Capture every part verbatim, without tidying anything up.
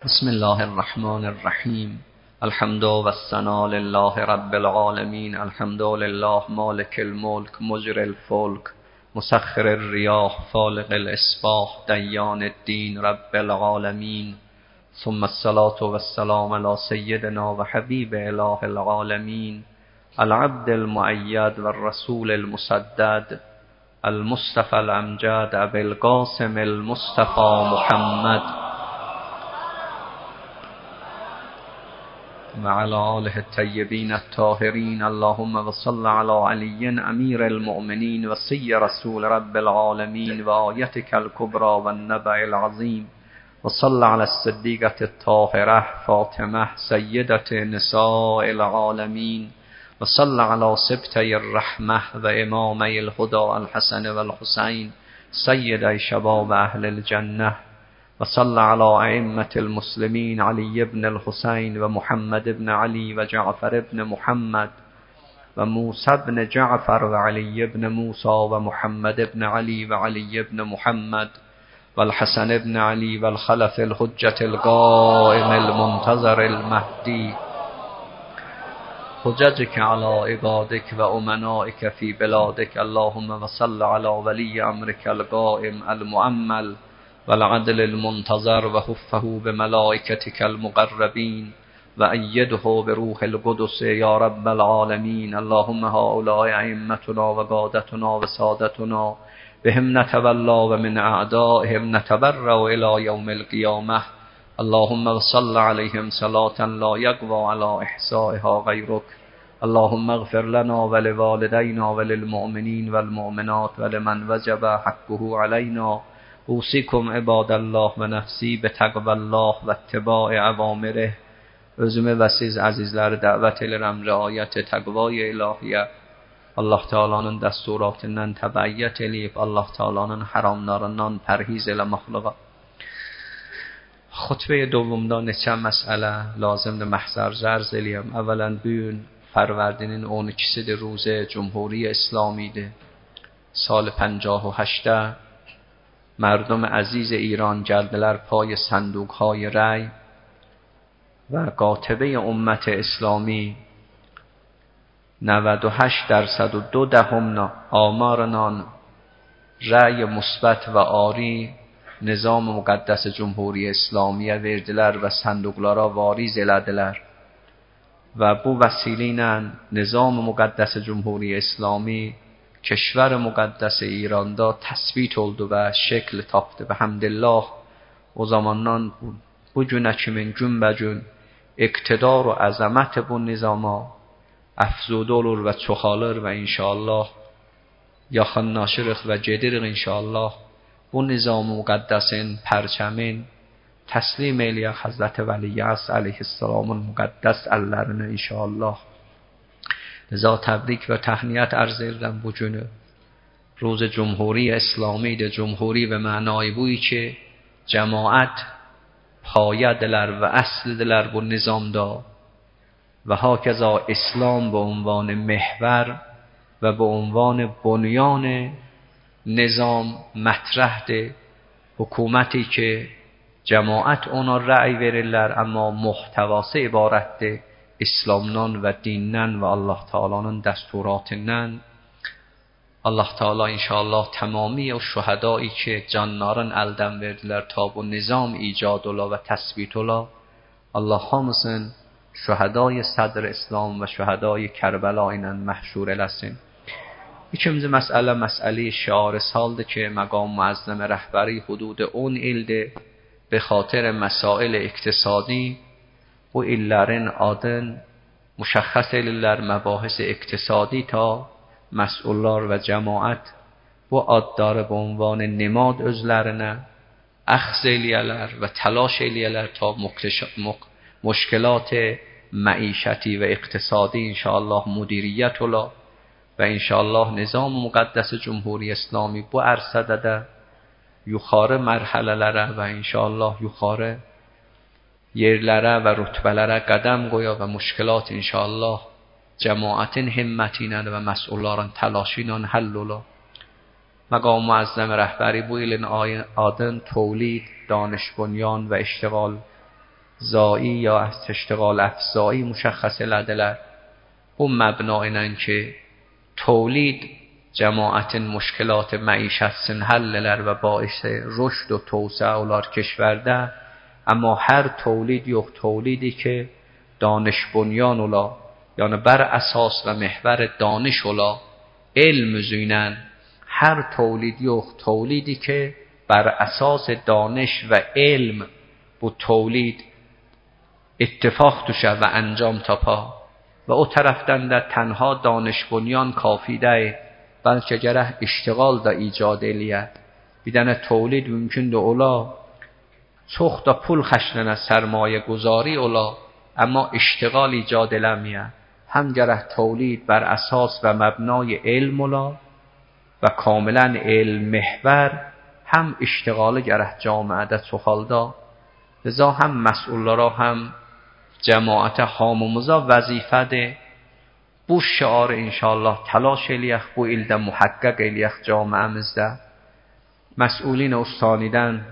بسم الله الرحمن الرحیم. الحمد و الثناء لله رب العالمین. الحمد لله مالک الملک مجری الفلک مسخر الریاح فالق الاصباح دیان الدین رب العالمین. ثم الصلاة والسلام علی سیدنا و حبیب اله العالمین العبد المؤید والرسول المسدد المصطفى الامجد ابی القاسم المصطفى محمد وعلى آله الطيبين الطاهرين. اللهم وصل على علي أمير المؤمنين وسي رسول رب العالمين وآيتك الكبرى والنبأ العظيم. وصل على الصديقة الطاهرة فاطمة سيدة نساء العالمين. وصل على سبتي الرحمة وإمامي الهدى الحسن والحسين سيدي شباب أهل الجنة. وصلى على أئمة المسلمين علي بن الحسين ومحمد بن علي وجعفر بن محمد وموسى بن جعفر وعلي بن موسى ومحمد بن علي وعلي بن محمد والحسن بن علي والخلف الحجة القائم المنتظر المهدي حججك على عبادك وأمنائك في بلادك. اللهم وصل على ولي أمرك القائم المؤمل والعدل المنتظر وحفه بملائكتك المقربين وأيده بروح القدس يا رب العالمين. اللهم هؤلاء أئمتنا وقادتنا وسادتنا بهم نتولى ومن أعدائهم نتبرأ إلى يوم القيامة. اللهم صل عليهم صلاة لا يقوى على إحصائها غيرك. اللهم اغفر لنا ولوالدينا وللمؤمنين والمؤمنات ولمن وجب حقه علينا. اوصیکم عباد الله و nefsi به تقوی الله و اتباع اوامره. Özümü və siz əzizləri dəvət edirəm riayət təqvay ilahiyə. Allah Teala'nın dəsturatından təbəyyət eləyib, Allah Teala'nın haramlarından pərhiz eləməklığa. Xutbə دومda neçə məsələ lazımdır məhzər zərz eləyəm. Əvvələn bu gün Fərvərdinin on ikisidir, روز جمهوری اسلامیdir. سال پنجاه و هشت مردم عزیز ایران جلدلر پای صندوق های رای و قاطبه امت اسلامی نود و هشت درصد و دو دهم آمارنان رای مثبت و آری نظام مقدس جمهوری اسلامی verdiler و صندوقlara variz elədilər و bu vəsilə ilə nizam müqəddəs cumhuri İslami کشور مقدس ایراندا تثبیت oldu və şəkl tapdı və həmdillah o zamandan bu günə kimi günbəgün iqtidar və əzəmət bu nizama əfzudə olur və çoxalır və inşallah yaxınlaşırıq və gedirik inşallah bu nizam müqəddəsin pərçəmin təslim eləyək Həzrət Vəliyyəs əleyhissalamın müqəddəs əllərinə inşallah. لذا تبریک و تهنیت عرض اردم bu günü. روز جمهوری اسلامی ده جمهوری به معنای بویی که جماعت پایه دلر و اصل دلر bu نظامda و هاکذا اسلام به عنوان محور و به عنوان بنیان نظام مطرح ده. حکومتی که جماعت اونا رأی verirlər اما محتواsı ibarətdir İslamdan və dindən və Allah Teala'nın dəsturatından. Allah Teala inşallah tamami o şühədai ki canların əldən verdilər ta bu nizam icad ola və təsbit ola. Allah hamısın şühədai sədr İslam və şühədai Kərbəla ilə məhşur eləsin. İkinci məsələ məsələ şiar saldır ki مقام معظم rəhbəri hudud on ildir به خاطر مسائل اقتصادی bu illərin adın müşəxəs elirlər məbahis iqtisadi ta məsullar və cəmaət bu adları bu ünvan nemad özlərinə əxz eləyələr və təlaş eləyələr ta müşkilat məişəti və iqtisadi inşallah müdiriyyət ola və inşallah nizam müqəddəs cumhuri İslami bu ərsədə də yuxarı mərhələlərə və inşallah yuxarı yerlərə və rütbələrə qədəm qoya və müşkilat inşallah cəmaətin himməti ilə və məsulların təlaşı ilə həll ola. مقام معظم rəhbəri bu ilin adın tövlid, danış bunyan və iştiğal زایی یا از اشتغال افزایی مشخص لدلر و مبنا اینن که تولید جماعت مشکلات معیشت سن حللر و باعث رشد و توسعه اولار کشورده، اما هر تولید یک تولیدی که دانش بنیان اولا یعنی بر اساس و محور دانش اولا علم زینن، هر تولید یک تولیدی که بر اساس دانش و علم با تولید اتفاق توشه و انجام تاپا و او طرفتن در تنها دانش بنیان کافی ده، بلکه جره اشتغال دا ایجاد الیه بیدن تولید ممکن ده اولا چخ دا پول خشنن از سرمایه گذاری اولا، اما اشتغال ایجاد لمیه هم جره تولید بر اساس و مبنای علم اولا و کاملا علم محور، هم اشتغال جره جامعه دا چخال دا. لذا هم مسئول را هم جماعت حامومزا وظیفه ده بو شعار انشاءالله تلاش الیخ بو ایلده محقق الیخ جامعه مزده مسئولین استانیدن،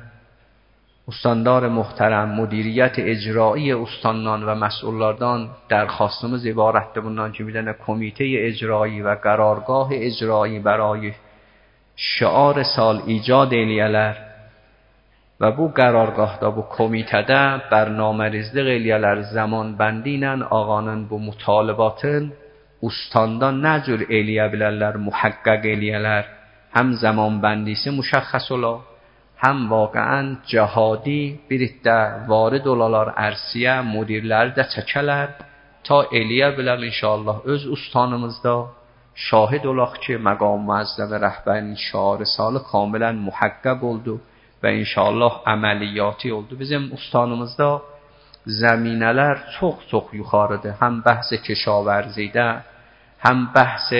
استاندار محترم، مدیریت اجرایی استانان و مسئولاردان درخواستمز عبارت بودن که میدن کمیته اجرایی و قرارگاه اجرایی برای شعار سال ایجاد الیلر و بو قرارگاه دا بو کمیته دا برنامه رزده الیلر زمان بندینن آقانن بو مطالباتن استاندان نجور الیه بلالر محقق الیلر هم زمان بندیسه مشخص اولا هم واقعا جهادی بیرید ده وارد اولالار ارسیه مدیرلر ده چکلر تا الیه بلال انشاءالله از استانمزدا شاهد اولاخ که مقام معظم رهبرین شعار سال کاملا محقق oldu و انشاءالله عملیاتی oldu. bizim استانمزدا زمینلر çok çok yukarıda، هم بحث کشاورزیده، هم بحث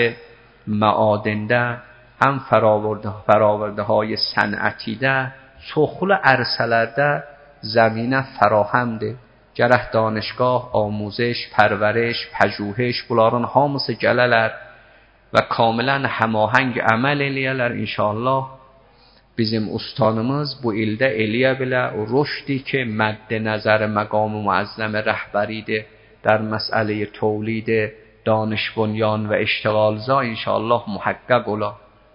معادنده، هم فراورده فراورده های صنعتی ده، چخل ارسلرده زمینه فراهمده جره دانشگاه، آموزش، پرورش، پژوهش بلاران هامس جللر و کاملا هماهنگ عمل الیلر انشاءالله. bizim استانımız bu ilde eliye bile o رشدی که مد نظر مقام معظم رهبری در مسئله تولید دانش بنیان و اشتغال زا انشاءالله محقق ola.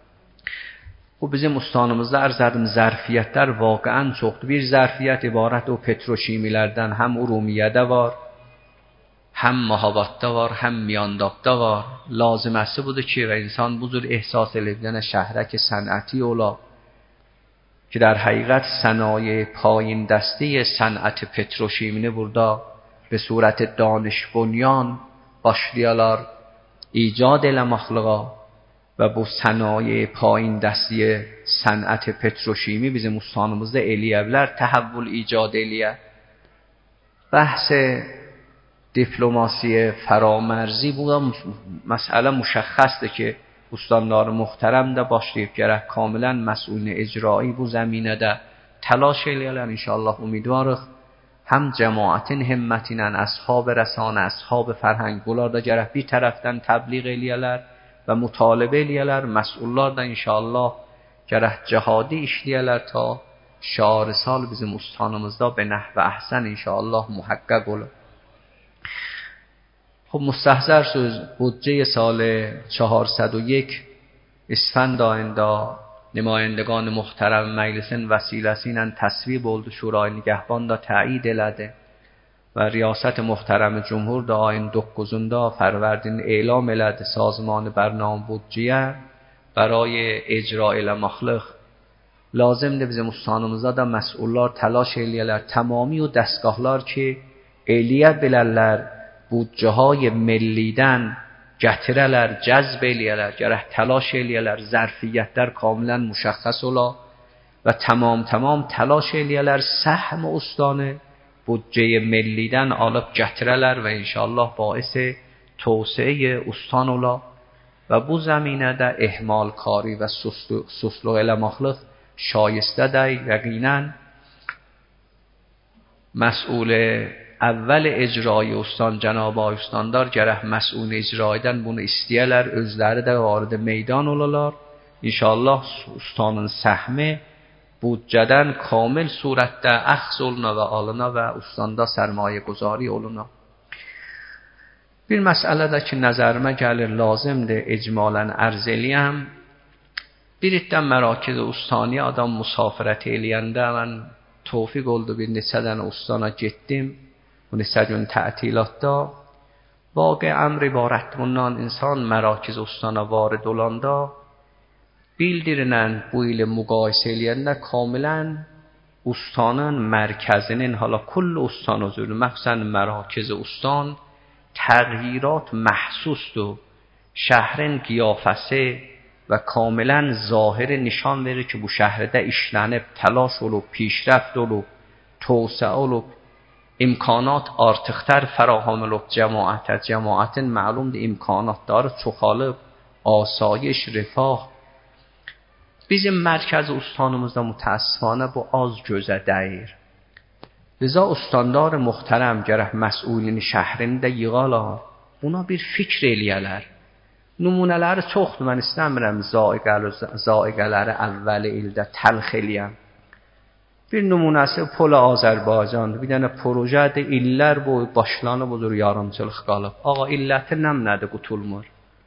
Bu bizim ustanemizde arz edim zarfiyetler واقعا çoxdur. Bir zarfiyet ibaret o petroşimilerden hem Urumiye'de var, hem Mahabat'ta var, hem Miyandak'ta var. Lazımesi budur ki ve insan buzur ihsas edilen şehrek صنعتی ola که در حقیقت صنایع پایین دسته صنعت پتروشیمی burada به صورت دانش بنیان başlayalar ایجاد المخلقا و bu صنایع پایین دسته صنعت پتروشیمی bizim ustanemizde eliyevler تحول ایجاد eliye. بحث دیپلماسی فرامرزی بود مسئله مشخصه که استاندار محترم ده başlayıp gerek کاملا مسئول اجرایی bu زمینه ده تلاش الیلر انشاءالله. امیدوارıq هم cemaatin himmetinden اصحاب رسانه، اصحاب فرهنگ بولار da gerek bir taraftan تبلیغ الیلر و مطالبه الیلر، مسئولlar da انشاءالله gerek cihadi işleyerler تا شعار سال bizim استانımızda به نحو احسن انشاءالله محقق olur. خب مستحضر شد بودجه سال چهارصد و یک اسفند آینده نمایندگان محترم مجلسین وسیلسینن تصویب oldu شورای نگهبان دا تایید elədi و ریاست محترم جمهور دا آین dokuzunda فروردین اعلام elədi سازمان برنامه بودجه برای اجرا المخلق. لازم ده bizim ustanemizda da مسئولlar تلاش eləyərlər تمامی و دستگاهlar ki eliyə bilərlər بودجه های ملیدن گترلر جذب الیلر گره تلاش الیلر ظرفیتler کاملا مشخص ola و تمام تمام تلاش الیلر سهم استانه بودجه ملیدن آلب گترلر و انشاءالله باعث توسعه استان ola و bu زمینه ده اهمال کاری و سسلو المخلق شایسته ده. یقینا مسئول اول اجرای استان جناب آقای استاندار گره مسئول اجرایدن bunu istəyərlər özləri də vardı meydan olalar. İnşallah ustanın səhmi budjədən kamil surətdə əxz oluna və alına və ustandə sərmayə guzari oluna. Bir məsələdə ki, nəzərimə gəlir, lazımdır icmalən ərz eləyəm. Bir iddən mərakiz ustani adam musafirət eləyəndə mən tövfiq oldu bir neçə dənə ustana getdim. Bu neçə gün tətilatda. Vaqe əmr ibarət bundan insan mərakiz ustana varid olanda bildirinən bu ilə müqayisə eləyəndə kamilən ustanın mərkəzinin, hala kull ustan huzuru, məxsən mərakiz ustan تغییرات محسوس و شهرن قیافه و کاملا ظاهر نشان verir ki bu şəhərdə işlənib, təlaş olub, پیشرفت olub, توسعه olub, imkanat artıqlar fəraham olub cəmaətə, cəmaətin məlumdur imkanatları çoxalıb, asayiş, rifah. Bizim mərkəz ustanımızda mütəəssifانه bu az gözə dəyir. Liza ustandar muhterem gərək məsulini şəhrində yığalar, buna bir fikr eləyələr. Nümunələri çoxdur, mən istəmirəm zaiqələri əvvəli ildə təlx eləyəm. Bir nümunəsi Pol Azərbaycandır, bir dənə projədir, illər boyu başlanıb budur, yarımçılıq qalıb. Ağa, illəti nəm nədir qutulmur?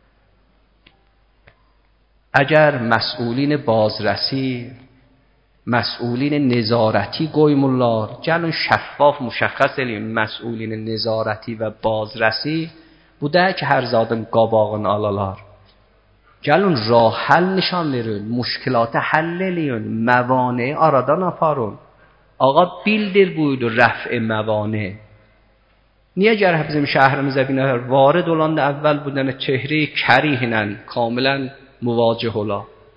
Əgər məsulini bazrəsi, مسئولین نظارتی qoymurlar. Gəlin şəffaf müşəxəs eləyin məsulin nəzarəti və bazrəsi bu da ki hər zadın qabağını alalar. Gəlin rah həll nişan verin, müşkilatı həll eləyin, məvane aradan aparın. Ağa bildir buydu rəf'i məvane. Niyə gərək bizim şəhrimizə binər varid olanda əvvəl bu dənə çehre kərihlə kamilən müvacih ola.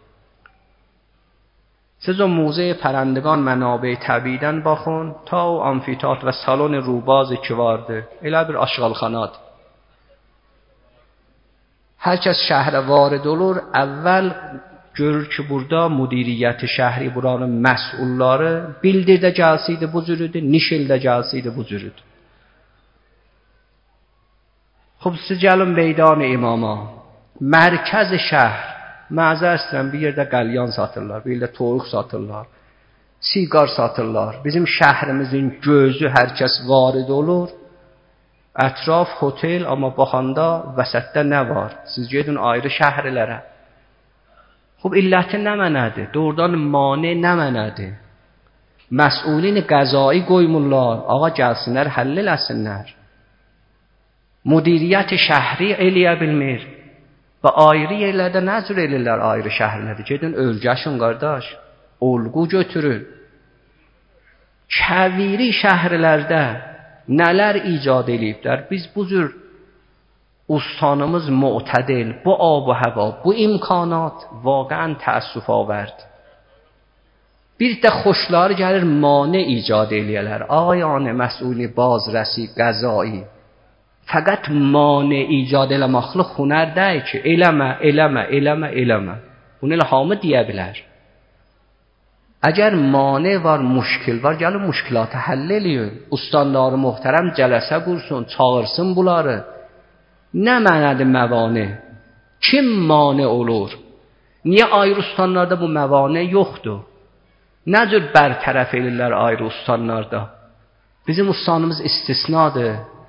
Siz o موزه پرندگان منابع طبیعیدن bakın ta o amfiteatr və salon rubazı ki vardı. Elə bir aşğalxanat. Hər kəs şəhərə varid olur, əvvəl görür ki burada müdiriyyəti şəhri buranın məsulları bildirdə gəlsiydi bu cürüdür, nişildə gəlsiydi bu cürüdür. Xub siz gəlin meydan imama, mərkəz şəhər. Məzər istəyirəm, bir yerdə qəlyan satırlar, bir yerdə toyuq satırlar, siqar satırlar. Bizim şəhrimizin gözü hər kəs varid olur. Ətraf hotel, amma baxanda vəsətdə nə var? Siz gedin ayrı şəhərlərə. Xub illəti nə mənədir? Doğrudan mane nə mənədir? Məsulini qəzai qoymurlar, ağa gəlsinlər, həll eləsinlər. Müdiriyyət şəhri eləyə bilmir. Və ayrı yerlərdə nə cür elirlər ayrı şəhərlərdə? Gedin ölgəşin qardaş, olğu götürün. Kəviri şəhərlərdə nələr icad eləyiblər? Biz bu cür ustanımız mu'tədil, bu ab və hava, bu imkanat vaqəən təəssüf avərd. Bir də xoşları gəlir mane icad eləyələr. Ağayanə məsulini bazrəsi, qəzai. Fəqət mane icad eləməklə hünər deyil ki, eləmə, eləmə, eləmə, eləmə. Bunu elə hamı deyə bilər. Əgər mane var, müşkil var, gəlin müşkilatı həll eləyin. Ustanları muhterəm cələsə qursun, çağırsın bunları. Nə mənədir məvane? Kim mane olur? Niyə ayrı ustanlarda bu məvane yoxdur? Nə cür bərtərəf elirlər ayrı ustanlarda? Bizim ustanımız istisnadır.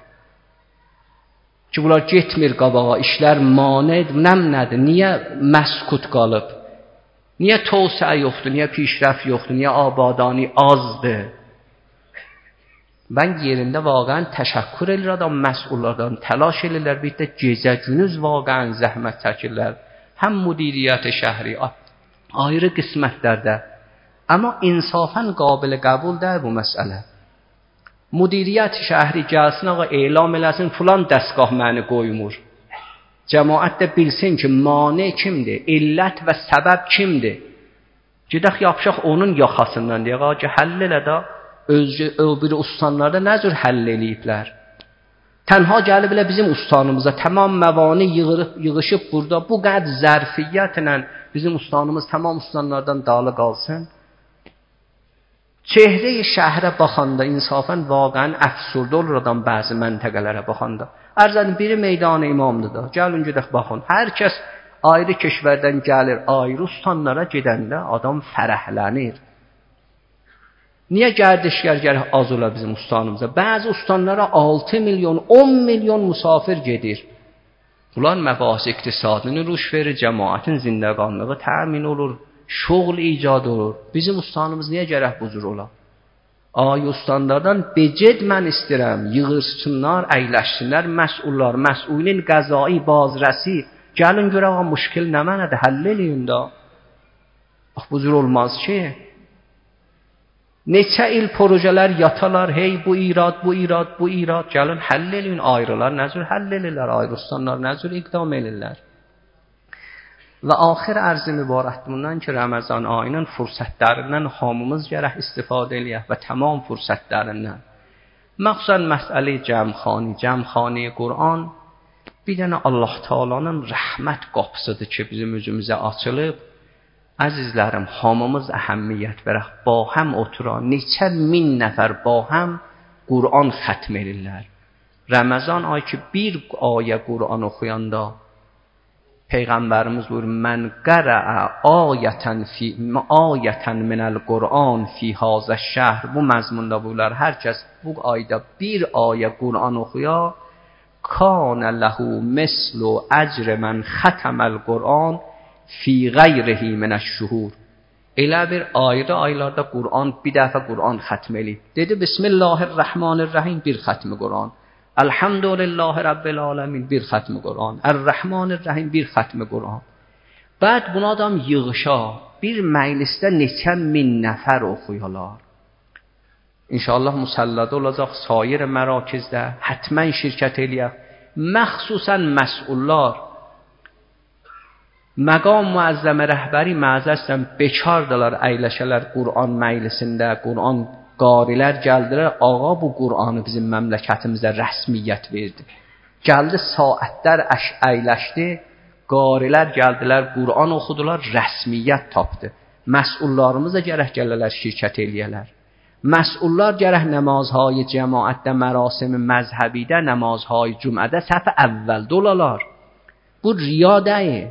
Ki bunlar getmir qabağa, işlər manedir, nəm nədir? Niyə məskut qalıb? Niyə tövsiə yoxdur? Niyə pişrəf yoxdur? Niyə abadani azdır? Mən yerində vaqəən təşəkkür edir adam məsullardan, təlaş edirlər, bir də gecə günüz vaqəən zəhmət çəkirlər. Həm müdiriyyət şəhri ayrı qismətlərdə. Amma insafən qabil qəbul deyil bu məsələ. Müdiriyyət şəhri gəlsin, ağa elam eləsin, filan dəstgah məni qoymur. Cəmaət də bilsin ki, mane kimdir, illət və səbəb kimdir. Gedək yapışaq onun yaxasından deyək, ağa ki, həll elə də, özcə, öbürü ustanlarda nə cür həll eləyiblər. Tənha gəlib elə bizim ustanımıza tamam məvani yığırıb, yığışıb burada, bu qəd zərfiyyətlə bizim ustanımız tamam ustanlardan dalı qalsın. Çehre-i şəhərə baxanda insafən vaqəən əfsurda olur adam bəzi məntəqələrə baxanda. Ərzənin biri meydan imamdır da. Gəlin gedək baxın. Hər kəs ayrı keşvərdən gəlir, ayrı ustanlara gedəndə adam fərəhlənir. Niyə gərdişgər gərək az ola bizim ustanımıza? Bəzi ustanlara altı milyon, on milyon musafir gedir. Bunlar məbahis iqtisadını ruş verir, cəmaətin zindəqanlığı təmin olur, şoğl icad olur. Bizim ustanımız niyə gərək bu cür ola? Ay ustanlardan beced mən istəyirəm, yığırsınlar, əyləşsinlər, məsullar, məsulin qəzai, bazrəsi, gəlin görək o müşkil nə mənədir, həll eləyin də. Bax, bu cür olmaz ki. Neçə il projelər yatalar, hey bu irad, bu irad, bu irad, gəlin həll eləyin, ayrılar, nə cür həll elirlər, ayrı ustanlar, nə cür iqdam elirlər. Və axir ərzi mübarəkdir bundan ki, Ramazan ayının fürsətlərindən hamımız gərək istifadə eləyək və tamam fürsətlərindən. Məxsusən məsələ cəmxani, cəmxani Qur'an bir dənə Allah Taala'nın rəhmət qapısıdır ki, bizim üzümüzə açılıb. Əzizlərim, hamımız əhəmmiyyət verək, ba həm oturan, neçə min nəfər ba həm Qur'an xətm edirlər. Ramazan ay ki, bir ayə Qur'an oxuyanda Peyğəmbərimiz buyurur: "Mən qara'a ayatan fi ayatan minəl Qur'an fi hazə şəhr." Bu məzmunda buyurlar, hər kəs bu ayda bir ayə Qur'an oxuya, kana lehu mislu ecr men xətməl Qur'an fi qeyrihi minəş-şuhur. Elə bir ayda aylarda Qur'an bir dəfə Qur'an xətm eləyib. Dedi Bismillahirrahmanirrahim bir xətmi Qur'an. Elhamdülillahi Rabbil Alamin bir xətmi Qur'an. Ər-Rəhmanir-Rəhim bir xətmi Qur'an. Bəd bunu adam yığışa bir məclisdə neçə min nəfər oxuyalar. İnşallah müsəllədə olacaq sair mərakizdə, hətmən şirkət eləyək. Məxsusən məsullar, məqam müəzzəmə rəhbəri məzəstən bekardılar, əyləşələr Qur'an məclisində, Qur'an qarilər gəldilər, ağa bu Qur'anı bizim məmləkətimizə rəsmiyyət verdi. Gəldi saatlər əyləşdi, qarilər gəldilər, Qur'an oxudular, rəsmiyyət tapdı. Məsullarımız da gərək gələrlər şirkət eləyələr. Məsullar gərək namazهای cəmaətdə, mərasim məzhəbidə, namazهای cümədə səf əvvəldə olalar. Bu riya deyil.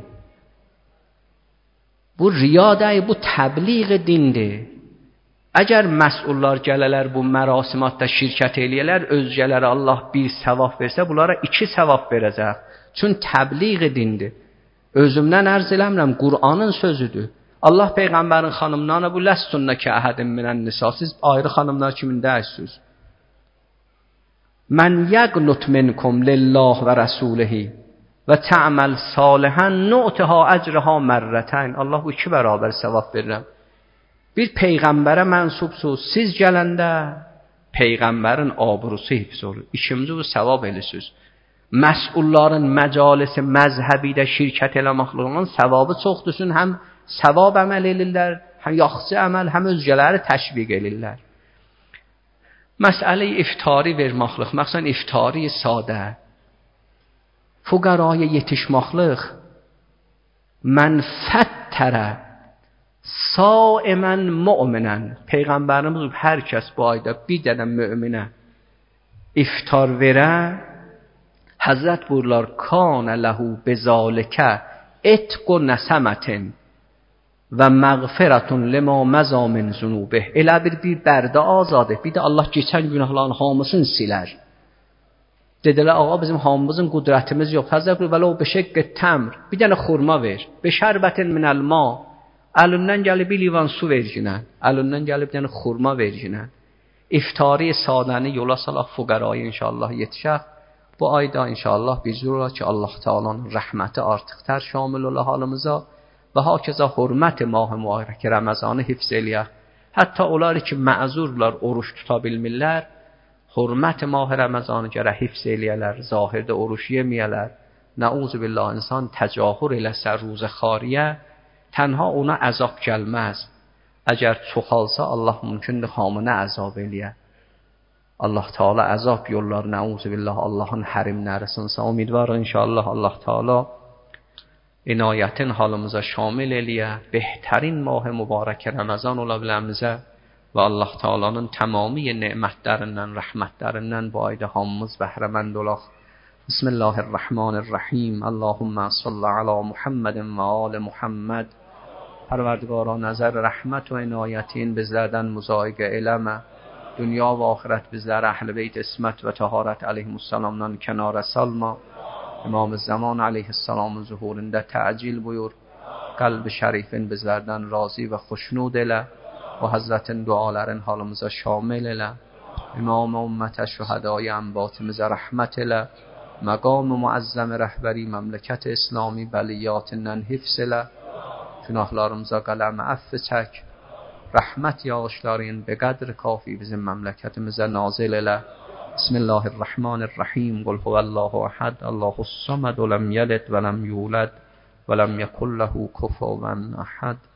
Bu riya deyil, bu təbliğ dindir. Əgər məsullar gələlər bu mərasimatda şirkət eləyələr, özgələrə Allah bir savab versə, bunlara iki savab verəcək. Çün təbliğ dindir. Özümdən ərz eləmirəm, Qur'anın sözüdür. Allah Peyğəmbərin xanımlarına bu ləstunna ki əhədin minən nisa, siz ayrı xanımlar kimindəsiniz? Mən yəqnut minkum lillah və rəsulihi və tə'məl salihən nu'tiha əcrha mərrətən. Allah bu iki bərabər savab verirəm. Bir Peyğəmbərə mənsubsuz, siz gələndə Peyğəmbərin abrusu hifz olur. İkinci bu savab elisiz. Məsulların məcalisi məzhəbidə şirkət eləməklərin savabı çoxdursun, həm savab əməl elirlər, həm yaxşı əməl, həm özgələri təşviq elirlər. Məsələ iftari verməklik, məxsən iftari sadə, fuqaraya yetişməklik, mən fəttərə saimən müminən. Peyğəmbərimiz hər kəs bu ayda bir dənə müminə iftar verə, Həzrət buyurlar, kanə ləhu bezalikə etqu nəsəmətin və məğfirətun limə məza min zunubih. Elə bir bir bərdə azadır, bir də Allah keçən günahların hamısını silər. Dedilər, ağa bizim hamımızın qudrətimiz yox. Həzrət buyurlar, vələ o beşəqqə təmr, bir dənə xurma ver, beşərbətin minəl ma, əlindən gəlib bir livan su verginə, əlindən gəlib bir dənə xurma verginə. İftari sadəni yola salaq fuqaraya inşallah yetişək. Bu ayda inşallah bir cür olar ki, Allah Taala'nın rəhməti artıqdır şamil ola halımıza və hakeza hörmət mah-ı mübarək Ramazanı hifz eləyək. Hətta onlar ki, məzurlar, oruç tuta bilmirlər, hörmət mah-ı Ramazanı gərək hifz eləyələr, zahirdə oruç yeməyələr. Nəuzu billah, insan təcahür eləsə ruza xariyə, tənha ona əzab gəlməz. Əgər çoxalsa Allah mümkündür hamını əzab eləyə. Allah Teala əzab yollar, nəuzu billah, Allahın hərimləri sınsa. Umidvarıq inşallah Allah Teala inayətin halımıza şamil eləyə, behtərin mah-ı mübarək Ramazan ola biləmizə və Allah Teala'nın tamami nemətlərindən, rəhmətlərindən bu ayda hamımız bəhrəmənd olaq. Bismillahirrahmanirrahim. Allahumma salli ala Muhammedin və ali Muhammed پروردگارا نظر رحمت و عنایتین بزدن مزایگ علم دنیا و آخرت بزدر اهل بیت اسمت و طهارت علیهم السلام نان کنار سلما امام زمان علیه السلام ظهورنده تعجیل بیور قلب şerifin bizlerden razı ve hoşnut ele ve Hazretin duaların halımıza şamil ele İmam ümmete şühedai enbatimize rahmet ele مقام معظم رهبری مملکت اسلامی بلیاتından حفظ ele günahlarımıza قلم عفو çək رحمت yağışların به قدر کافی bizim memleketimize nazil ele Bismillahirrahmanirrahim قل هو الله احد الله الصمد لم يلد ولم يولد ولم يكن له كفوا احد